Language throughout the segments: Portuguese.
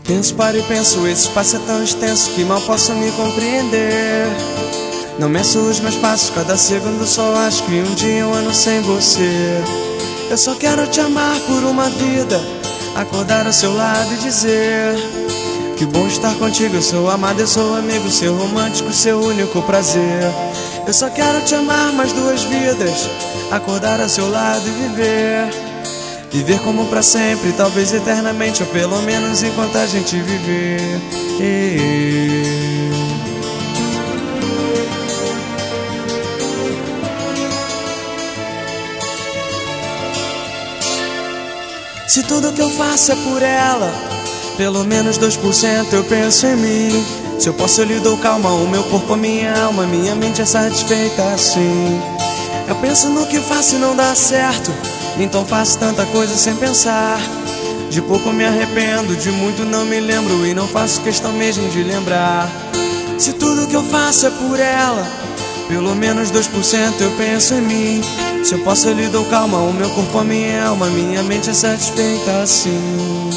Penso, paro e penso, esse espaço é tão extenso que mal posso me compreender. Não meço os meus passos, cada segundo só acho que um dia eu ando sem você. Eu só quero te amar por uma vida, acordar ao seu lado e dizer: que bom estar contigo, eu sou amado, eu sou amigo, seu romântico, seu único prazer. Eu só quero te amar mais 2 vidas, acordar ao seu lado e viver. Viver como pra sempre, talvez eternamente, ou pelo menos enquanto a gente viver. Se tudo que eu faço é por ela, pelo menos 2% eu penso em mim. Se eu posso, eu lhe dou calma, o meu corpo, a minha alma, minha mente é satisfeita assim. Eu penso no que faço e não dá certo, então faço tanta coisa sem pensar. De pouco me arrependo, de muito não me lembro, e não faço questão mesmo de lembrar. Se tudo que eu faço é por ela, pelo menos 2% eu penso em mim. Se eu posso, eu lhe dou calma, o meu corpo, a minha alma, minha mente é satisfeita assim.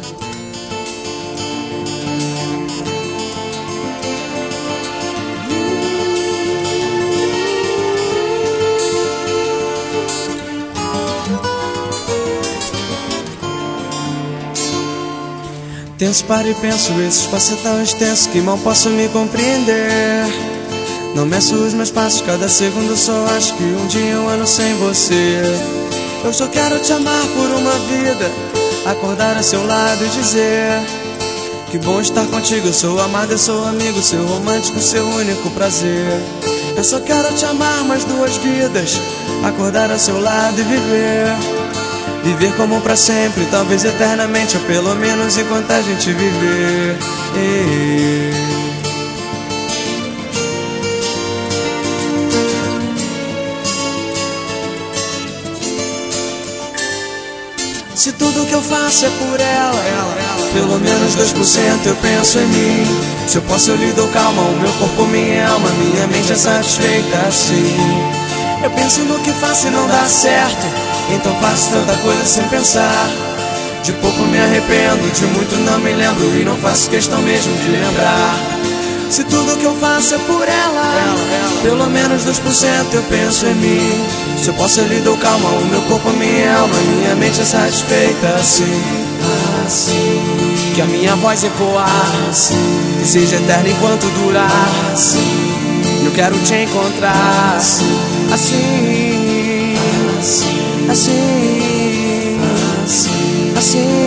Tenso, paro e penso, esse espaço é tão extenso que mal posso me compreender. Não meço os meus passos, cada segundo só acho que um dia eu ando sem você. Eu só quero te amar por uma vida, acordar ao seu lado e dizer: que bom estar contigo, eu sou amado, eu sou amigo, seu romântico, seu único prazer. Eu só quero te amar mais 2 vidas, acordar ao seu lado e viver. Viver como pra sempre, talvez eternamente, ou pelo menos enquanto a gente viver. Se tudo que eu faço é por ela, pelo menos 2% eu penso em mim. Se eu posso, eu lhe dou calma, o meu corpo, minha alma, minha mente é satisfeita assim. Eu penso no que faço e não dá certo, então faço tanta coisa sem pensar. De pouco me arrependo, de muito não me lembro, e não faço questão mesmo de lembrar. Se tudo que eu faço é por ela, pelo menos 2% eu penso em mim. Se eu posso, eu lhe dou calma, o meu corpo, a minha alma, minha mente é satisfeita assim. Assim, que a minha voz ecoar, assim, e seja eterna enquanto durar, assim. Eu quero te encontrar, assim, assim, assim, assim, assim.